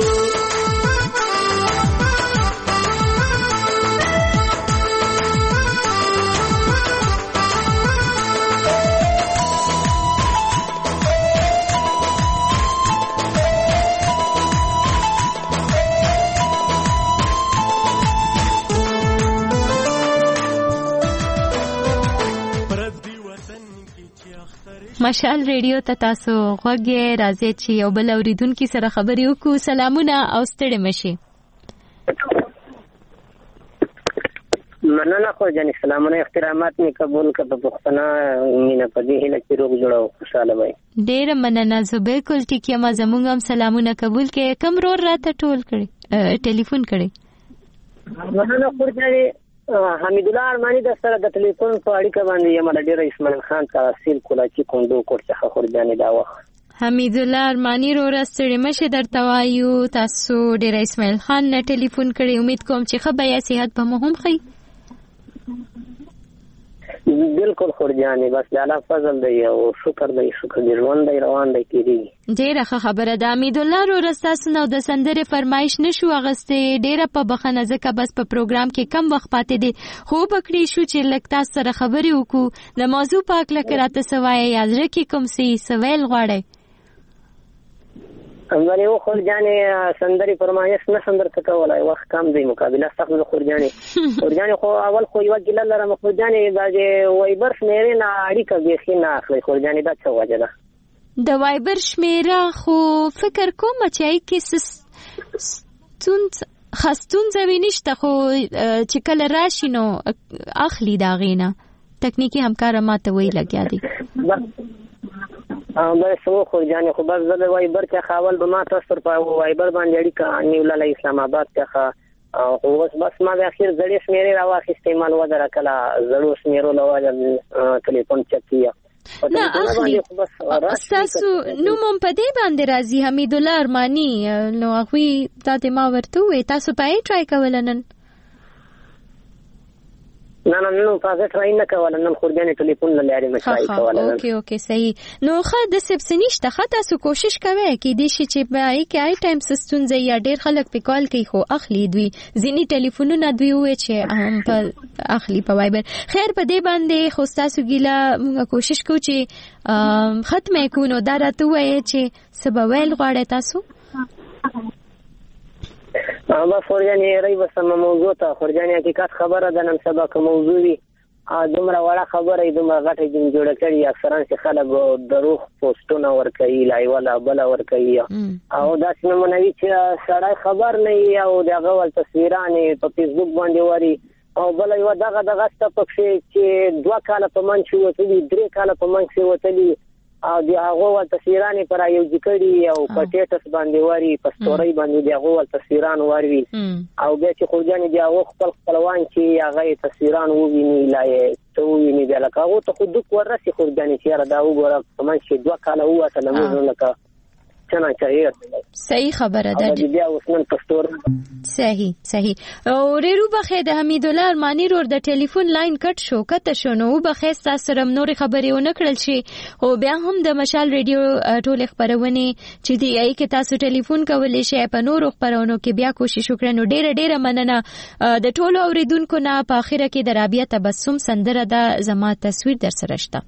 مشال ریډیو ته تاسو غوږی راځي چې یو بل اوریدونکو سره خبرې وکړو. سلامونه او ستړي مشي. مننه خو جان سلامونه احترامات می قبول کړه په پښتنه مینه په دې هله چې روغ جوړو خوشاله وای. ډیر مننه زه بالکل ټیک یم. زموږ هم سلامونه قبول کړي. کم رور راته ټول کړي ټلیفون کړي. مننه خو جان حمید الله ارمانی د سره د ټلیفون په اړیکه باندې یم د ډیر اسماعیل خان تحصیل کولا چې کوندو کوټ څخه خورجانې دا وخت حمید الله ارمانی رو راستړی مشه درته وایو. تاسو ډیر اسماعیل خان نه ټلیفون کړي. امید کوم چې ښه بیا صحت به مو هم ښه بالکل خورجانې بس د الله فضل دی او شکر دی شکر دی روان دی روان دی کېږي. ډیره ښه خبره ده. حمید الله رو رستاسو نو د سندرې فرمایش نشو اغستې ډیره په بخنه ځکه بس په پروګرام کې کم وخت پاتې دی خو بکړی شو چې لږ تاسو سره خبرې وکړو د موضوع په اړه کراته سوای یاد رکې کوم څه سوال غواړي. امره یو خورجانې سندري فرمایش نه سندر کولای وخت کم دی مقابله سخت د خورجانې خورجانې خو اول خو یو ګل لره خورجانې د وایبر شمیرې نه اړیکه بیخي نه اخلي خورجانې دا څه وجه ده د وایبر شمیره خو فکر کوم چې کې ستون خستون زوینشته خو چې کله راشي نو اخلي دا غینه تکنیکی همکار ماته وی لګیا دي ا به سمو خورجانې خو بس د وایبر څخه خاول به ما تاسو په وایبر باندې اړیکه نیولله اسلام آباد څخه خو بس ما د اخر زړې شمیرې راوخې استعمال ودره کله زړو شمیرو لواله ټلیفون چکیه نه اخلي تاسو نو مم په دې باندې راځي حمید الله ارمانی نو هغه تاسو ما ورته وې تاسو پای ټرای کولنن نه نه نو فازه ټرای نه کولنن نن خورجانې ټلیفون نه لري مشای کولنن اوکي اوکي صحیح نو خا د سبسنیشته خا تاسو کوشش کوئ کې دې شي چې پای کې آی ټایم سستون زی یا ډیر خلک په کال کوي خو اخلي دوی ځینی ټلیفونونه دوی وې چې هم په اخلي په وایبر خیر په دې باندې خو تاسو ګیلا موږ کوشش کوو چې ختمه کو نو دا راته وایي چې سبا ویل غواړی تاسو بس خورجانې ری بسمه موضوع ته خورجانې حقیقت خبره ده نن سبا که موضوع وي دومره وړه خبره یې دومره غټه جن جوړه کړي اکثرا چې خلک دروغ پوسټونه ورکوي لایوله بله ورکوي او داسې نمونه وي چې سړی خبر نه وي او د هغه ول تصویرانې په فیسبوک باندې واري او بله یوه دغه دغه شته پکښې چې دوه کاله په منځ کې وتلي درې کاله په منځ کې وتلي او د هغو ول تصویرانې په رایوجي کړي او په ټیټس باندې واري په سټورۍ باندې د هغو ول تصویران واروي او بیا چې خورجانې د هغو خپل خپلوان چې هغه یې تصویران وویني لا یې څه وویني بیا لکه هغو ته خو دوک وررسي خورجانې چې یاره دا وګوره په منځ کې دوه کاله ووتله موږ لکه صحیح خبره ده صحیح صحیح او ریرو بخې د حمید الله ارمانی رور د ټلیفون لاین کټ شو کته شو نو بخې تاسو سره نور خبرې ونه کړل شي او بیا هم د مشال ریډیو ټول خبرونه چې دی ای کې تاسو ټلیفون کولای شئ په نور خبرونو کې بیا کوشش وکړو ډیره ډیره مننه د ټولو اوریدونکو نه په اخره کې د رابعه تبسم سندره د زما تصویر در سره شته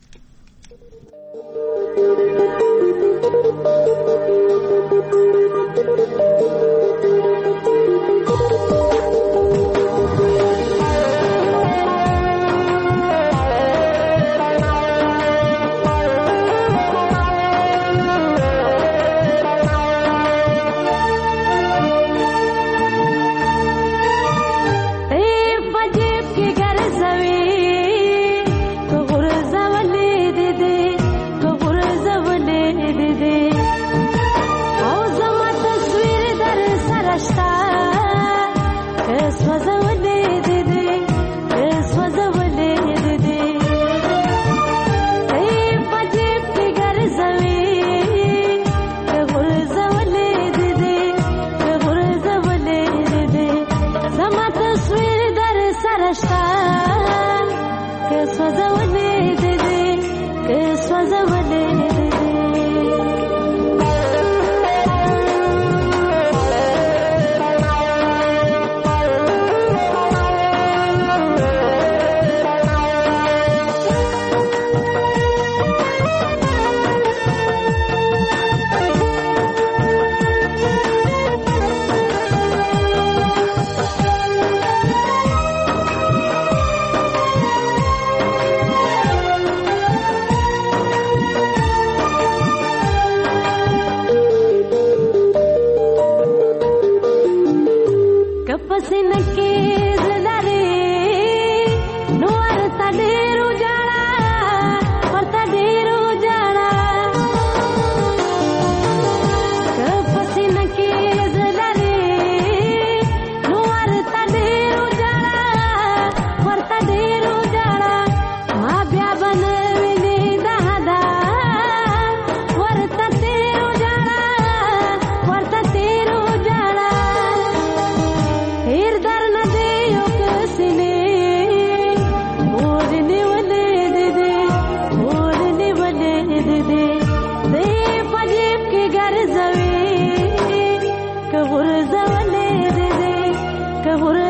Kahur